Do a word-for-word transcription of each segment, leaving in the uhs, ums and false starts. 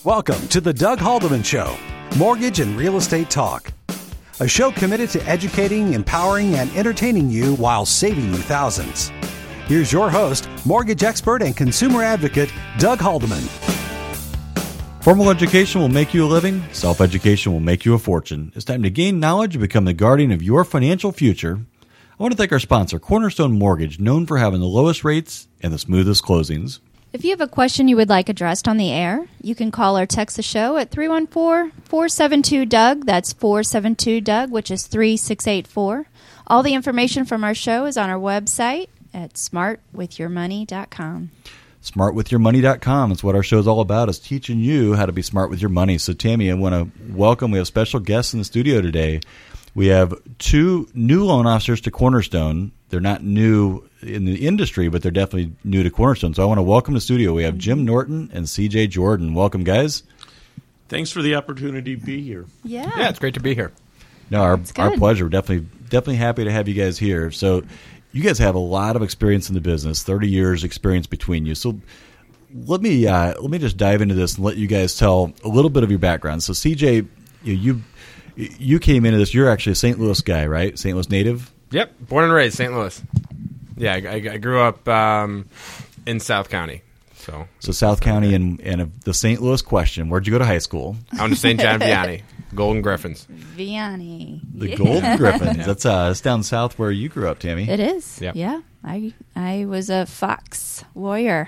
Welcome to the Doug Haldeman Show, Mortgage and Real Estate Talk. A show committed to educating, empowering, and entertaining you while saving you thousands. Here's your host, mortgage expert and consumer advocate, Doug Haldeman. Formal education will make you a living. Self-education will make you a fortune. It's time to gain knowledge and become the guardian of your financial future. I want to thank our sponsor, Cornerstone Mortgage, known for having the lowest rates and the smoothest closings. If you have a question you would like addressed on the air, you can call or text the show at three one four, four seven two, D U G. That's four seven two, D U G, which is three six eight four. All the information from our show is on our website at smart with your money dot com. smart with your money dot com is what our show is all about, is teaching you how to be smart with your money. So, Tammy, I want to welcome, we have special guests in the studio today. We have two new loan officers to Cornerstone. They're not new in the industry, but they're definitely new to Cornerstone. So I want to welcome to the studio. We have Jim Norton and C J Jordan. Welcome, guys. Thanks for the opportunity to be here. Yeah. Yeah, it's great to be here. No, our our pleasure. Definitely, definitely happy to have you guys here. So you guys have a lot of experience in the business, thirty years experience between you. So let me uh, let me just dive into this and let you guys tell a little bit of your background. So C J, you you, you came into this. You're actually a Saint Louis guy, right? Saint Louis native. Yep, born and raised Saint Louis. Yeah, I, I grew up um, in South County. So, so South County, and and the Saint Louis question: where'd you go to high school? I went to Saint John Vianney, Golden Griffins. Vianney. The Yeah. Golden Griffins. Yeah. That's uh, that's down south where you grew up, Tammy. It is. Yep. Yeah. I I was a Fox warrior.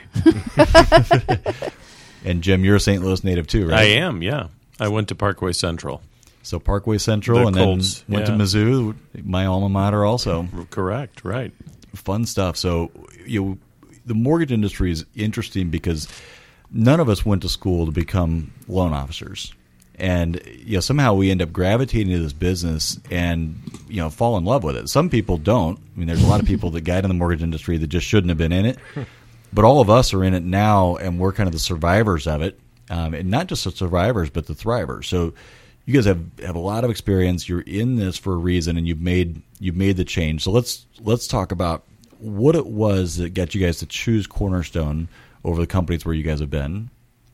And Jim, you're a Saint Louis native too, right? I am, yeah. I went to Parkway Central. So Parkway Central, The and Colts, then went yeah. to Mizzou, my alma mater also. Correct, right. Fun stuff. So you, the mortgage industry is interesting because none of us went to school to become loan officers. And you know, somehow we end up gravitating to this business and you know fall in love with it. Some people don't. I mean, there's a lot of people that got in the mortgage industry that just shouldn't have been in it. But all of us are in it now, and we're kind of the survivors of it. Um, and not just the survivors, but the thrivers. So you guys have, have a lot of experience. You're in this for a reason, and you've made you've made the change. So let's let's talk about what it was that got you guys to choose Cornerstone over the companies where you guys have been,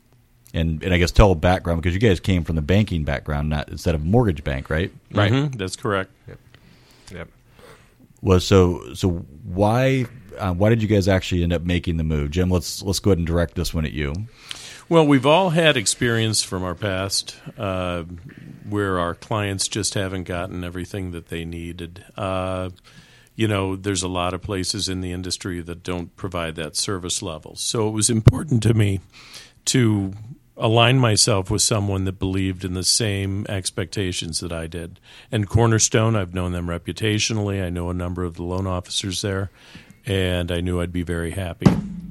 and and I guess tell a background, because you guys came from the banking background, not instead of mortgage bank, right? Right. Mm-hmm, that's correct. Yep. Yep. Well, so so why uh, why did you guys actually end up making the move, Jim? Let's let's go ahead and direct this one at you. Well, we've all had experience from our past uh, where our clients just haven't gotten everything that they needed. Uh, you know, there's a lot of places in the industry that don't provide that service level. So it was important to me to align myself with someone that believed in the same expectations that I did. And Cornerstone, I've known them reputationally. I know a number of the loan officers there, and I knew I'd be very happy.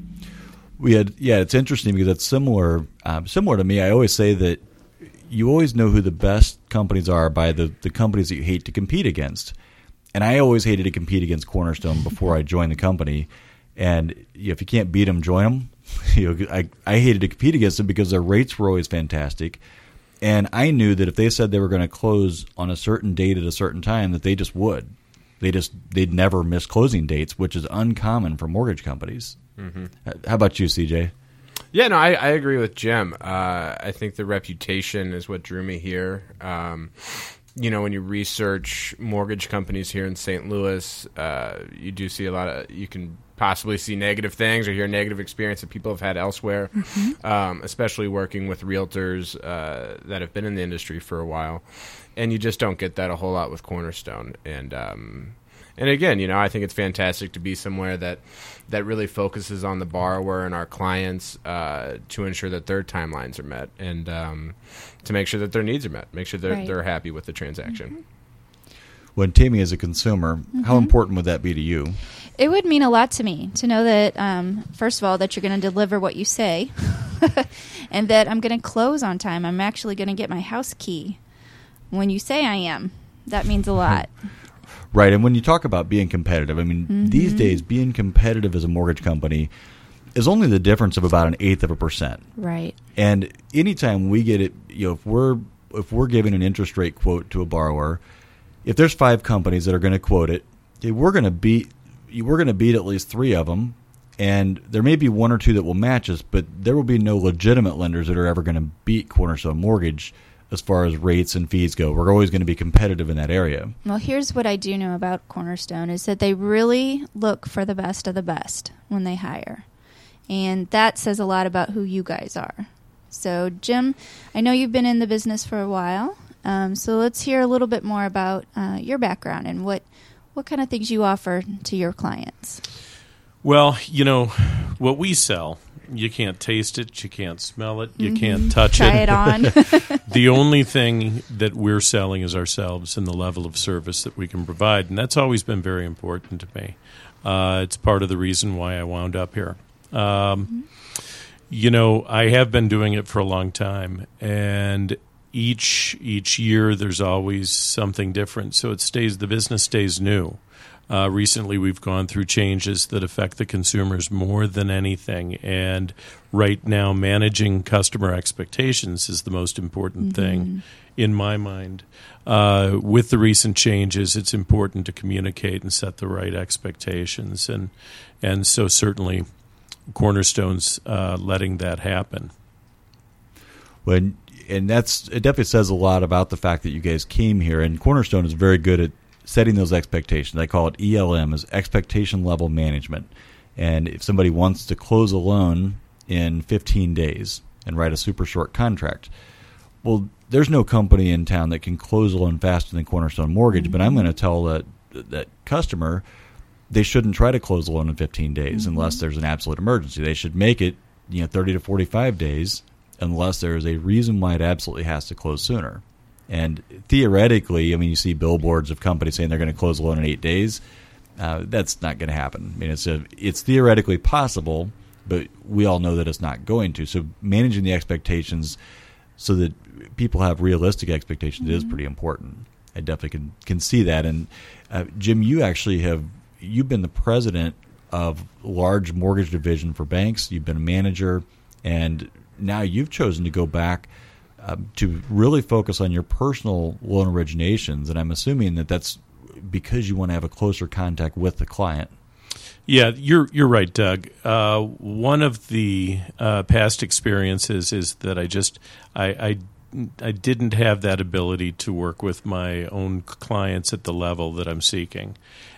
We had, yeah, it's interesting because it's similar, um, similar to me. I always say that you always know who the best companies are by the, the companies that you hate to compete against. And I always hated to compete against Cornerstone before I joined the company. And you know, if you can't beat them, join them. You know, I, I hated to compete against them because their rates were always fantastic. And I knew that if they said they were going to close on a certain date at a certain time, that they just would. They just, they'd never miss closing dates, which is uncommon for mortgage companies. Mm-hmm. How about you, C J? Yeah, no, I, I agree with Jim. Uh, I think the reputation is what drew me here. Um, you know, when you research mortgage companies here in Saint Louis, uh, you do see a lot of, you can possibly see negative things or hear negative experience that people have had elsewhere, mm-hmm. um, especially working with realtors uh, that have been in the industry for a while. And you just don't get that a whole lot with Cornerstone. And, um, and again, you know, I think it's fantastic to be somewhere that that really focuses on the borrower and our clients uh, to ensure that their timelines are met and um, to make sure that their needs are met, make sure they're, Right. they're happy with the transaction. Mm-hmm. When Tammy, as a consumer, mm-hmm. how important would that be to you? It would mean a lot to me to know that, um, first of all, that you're going to deliver what you say and that I'm going to close on time. I'm actually going to get my house key when you say I am. That means a lot. Right, and when you talk about being competitive, I mean, mm-hmm. these days, being competitive as a mortgage company is only the difference of about an eighth of a percent. Right. And anytime we get it, you know, if we're if we're giving an interest rate quote to a borrower, if there's five companies that are going to quote it, we're going to beat we're going to beat at least three of them, And there may be one or two that will match us, but there will be no legitimate lenders that are ever going to beat Cornerstone Mortgage as far as rates and fees go. We're always going to be competitive in that area. Well, here's what I do know about Cornerstone is that they really look for the best of the best when they hire. And that says a lot about who you guys are. So, Jim, I know you've been in the business for a while. Um, so let's hear a little bit more about uh, your background and what, what kind of things you offer to your clients. Well, you know, what we sell, you can't taste it, you can't smell it, you mm-hmm. can't touch Try it. it on. The only thing that we're selling is ourselves and the level of service that we can provide, and that's always been very important to me. Uh, it's part of the reason why I wound up here. Um, mm-hmm. You know, I have been doing it for a long time, and each each year there's always something different, so it stays the business stays new. Uh, recently, we've gone through changes that affect the consumers more than anything. And right now, managing customer expectations is the most important mm-hmm. thing in my mind. Uh, with the recent changes, it's important to communicate and set the right expectations. And, and so certainly, Cornerstone's uh, letting that happen. When, and that's it definitely says a lot about the fact that you guys came here. And Cornerstone is very good at setting those expectations. I call it E L M, is expectation level management. And if somebody wants to close a loan in fifteen days and write a super short contract, well, there's no company in town that can close a loan faster than Cornerstone Mortgage, mm-hmm. but I'm going to tell that that customer they shouldn't try to close a loan in fifteen days mm-hmm. unless there's an absolute emergency. They should make it, you know, thirty to forty-five days unless there is a reason why it absolutely has to close sooner. And theoretically, I mean, you see billboards of companies saying they're going to close a loan in eight days. Uh, that's not going to happen. I mean, it's a, it's theoretically possible, but we all know that it's not going to. So managing the expectations so that people have realistic expectations mm-hmm. is pretty important. I definitely can can see that. And uh, Jim, you actually have you've been the president of large mortgage division for banks. You've been a manager, and now you've chosen to go back Uh, to really focus on your personal loan originations, and I'm assuming that that's because you want to have a closer contact with the client. Yeah, you're you're right, Doug. Uh, one of the uh, past experiences is that I just I, I I didn't have that ability to work with my own clients at the level that I'm seeking,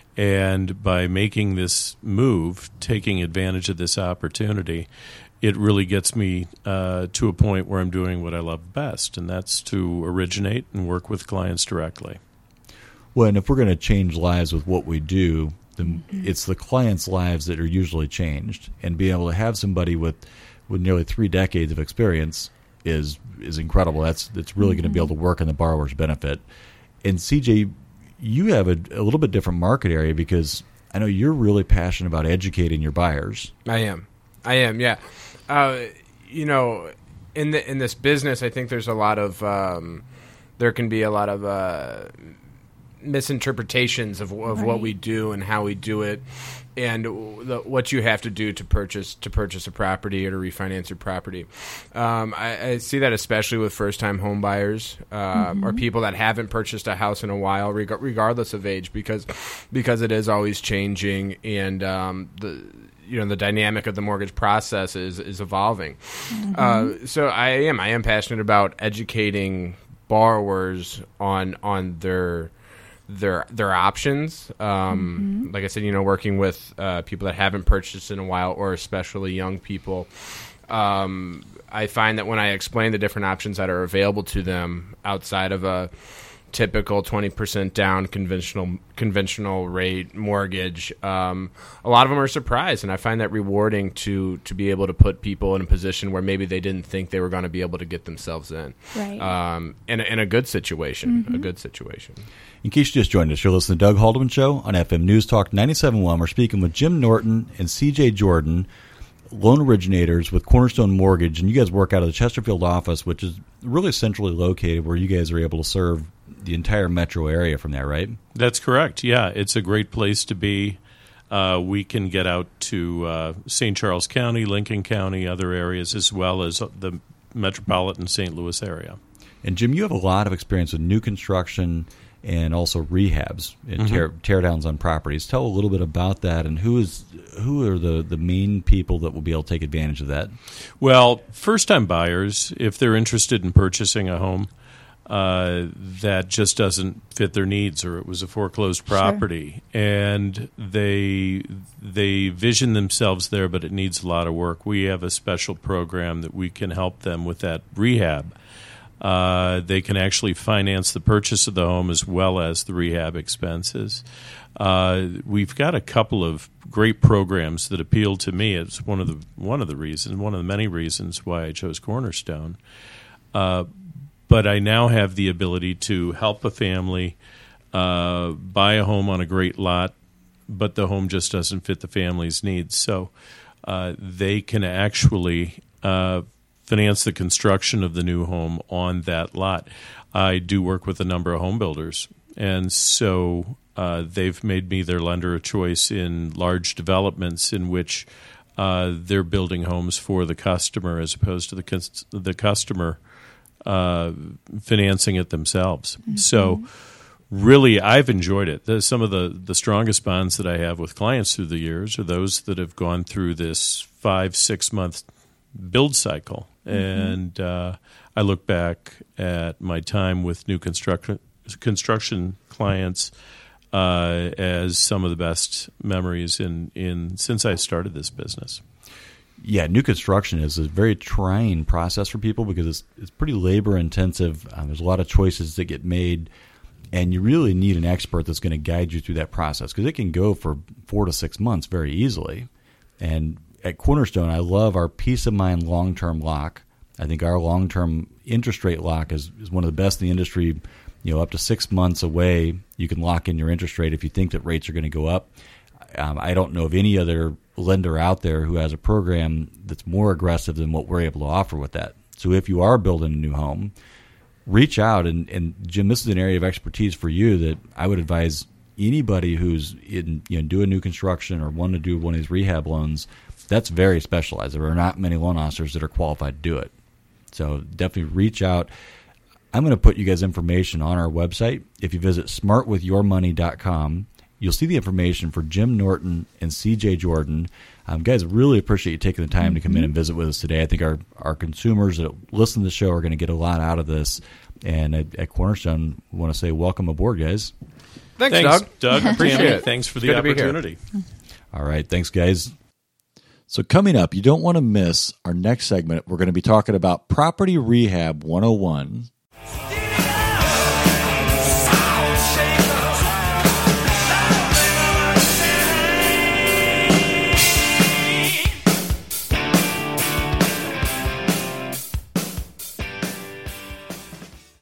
and by making this move, taking advantage of this opportunity, it really gets me uh, to a point where I'm doing what I love best, and that's to originate and work with clients directly. Well, and if we're going to change lives with what we do, then it's the clients' lives that are usually changed. And being able to have somebody with, with nearly three decades of experience is is incredible. That's that's really mm-hmm. going to be able to work on the borrower's benefit. And C J, you have a, a little bit different market area because I know you're really passionate about educating your buyers. I am. I am, yeah. Uh, you know, in the in this business, I think there's a lot of um, there can be a lot of uh, misinterpretations of of right. what we do and how we do it, and the, what you have to do to purchase to purchase a property or to refinance your property. Um, I, I see that especially with first time home buyers uh, mm-hmm. or people that haven't purchased a house in a while, reg- regardless of age, because because it is always changing and um, the. You know, the dynamic of the mortgage process is, is evolving. Mm-hmm. Uh, so I am I am passionate about educating borrowers on on their their their options. Um, mm-hmm. Like I said, you know, working with uh, people that haven't purchased in a while, or especially young people. Um, I find that when I explain the different options that are available to them outside of a typical twenty percent down conventional conventional rate mortgage, um, a lot of them are surprised, and I find that rewarding to to be able to put people in a position where maybe they didn't think they were going to be able to get themselves in, right. um, in, a, in a good situation, mm-hmm. a good situation. In case you just joined us, you're listening to Doug Haldeman Show on F M News Talk ninety-seven point one. We're speaking with Jim Norton and C J Jordan, loan originators with Cornerstone Mortgage, and you guys work out of the Chesterfield office, which is really centrally located where you guys are able to serve the entire metro area from there, right? That's correct. Yeah, it's a great place to be. Uh, we can get out to uh, Saint Charles County, Lincoln County, other areas, as well as the metropolitan Saint Louis area. And Jim, you have a lot of experience with new construction and also rehabs and tear, tear downs on properties. Tell a little bit about that, and who is who are the, the main people that will be able to take advantage of that? Well, first-time buyers, if they're interested in purchasing a home uh, that just doesn't fit their needs, or it was a foreclosed property, sure. and they they vision themselves there, but it needs a lot of work, we have a special program that we can help them with that rehab. Uh, they can actually finance the purchase of the home as well as the rehab expenses. Uh, we've got a couple of great programs that appeal to me. It's one of the one of the reasons, one of the many reasons why I chose Cornerstone. Uh, but I now have the ability to help a family uh, buy a home on a great lot, but the home just doesn't fit the family's needs. So uh, they can actually uh, finance the construction of the new home on that lot. I do work with a number of home builders, and so uh, they've made me their lender of choice in large developments in which uh, they're building homes for the customer as opposed to the cus- the customer uh, financing it themselves. Mm-hmm. So really, I've enjoyed it. The, some of the, the strongest bonds that I have with clients through the years are those that have gone through this five, six-month build cycle. Mm-hmm. And uh, I look back at my time with new construction construction clients uh, as some of the best memories in, in since I started this business. Yeah, new construction is a very trying process for people because it's it's pretty labor intensive. Um, there's a lot of choices that get made, and you really need an expert that's going to guide you through that process because it can go for four to six months very easily. And at Cornerstone, I love our Peace of Mind long-term lock. I think our long-term interest rate lock is, is one of the best in the industry. You know, up to six months away, you can lock in your interest rate if you think that rates are going to go up. Um, I don't know of any other lender out there who has a program that's more aggressive than what we're able to offer with that. So if you are building a new home, reach out. And, and Jim, this is an area of expertise for you that I would advise anybody who's in, you know, doing new construction or want to do one of these rehab loans. That's very specialized. There are not many loan officers that are qualified to do it. So definitely reach out. I'm going to put you guys' information on our website. If you visit smart with your money dot com, you'll see the information for Jim Norton and C J Jordan. Um, guys, really appreciate you taking the time mm-hmm. to come in and visit with us today. I think our, our consumers that listen to the show are going to get a lot out of this. And at, at Cornerstone, we want to say welcome aboard, guys. Thanks, thanks Doug. Doug, appreciate it. Thanks for It's the opportunity. All right. Thanks, guys. So coming up, you don't want to miss our next segment. We're going to be talking about Property Rehab one oh one.